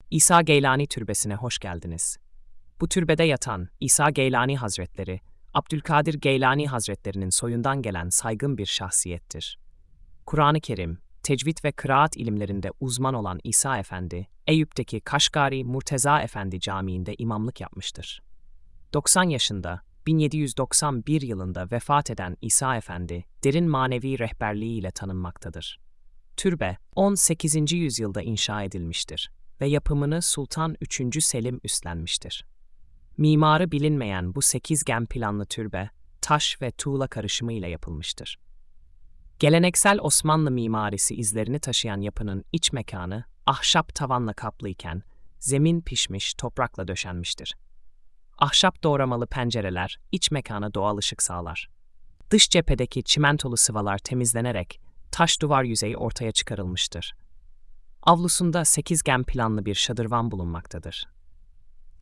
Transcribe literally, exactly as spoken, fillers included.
İsa Geylani Türbesi'ne hoş geldiniz. Bu türbede yatan İsa Geylani Hazretleri, Abdülkadir Geylani Hazretleri'nin soyundan gelen saygın bir şahsiyettir. Kur'an-ı Kerim, tecvid ve kıraat ilimlerinde uzman olan İsa Efendi, Eyüp'teki Kaşgari Murteza Efendi Camii'nde imamlık yapmıştır. doksan yaşında, bin yedi yüz doksan bir yılında vefat eden İsa Efendi, derin manevi rehberliğiyle tanınmaktadır. Türbe, on sekizinci yüzyılda inşa edilmiştir ve yapımını Sultan üçüncü. Selim üstlenmiştir. Mimarı bilinmeyen bu sekizgen planlı türbe, taş ve tuğla karışımı ile yapılmıştır. Geleneksel Osmanlı mimarisi izlerini taşıyan yapının iç mekanı, ahşap tavanla kaplı iken, zemin pişmiş toprakla döşenmiştir. Ahşap doğramalı pencereler, iç mekana doğal ışık sağlar. Dış cephedeki çimentolu sıvalar temizlenerek, taş duvar yüzeyi ortaya çıkarılmıştır. Avlusunda sekizgen planlı bir şadırvan bulunmaktadır.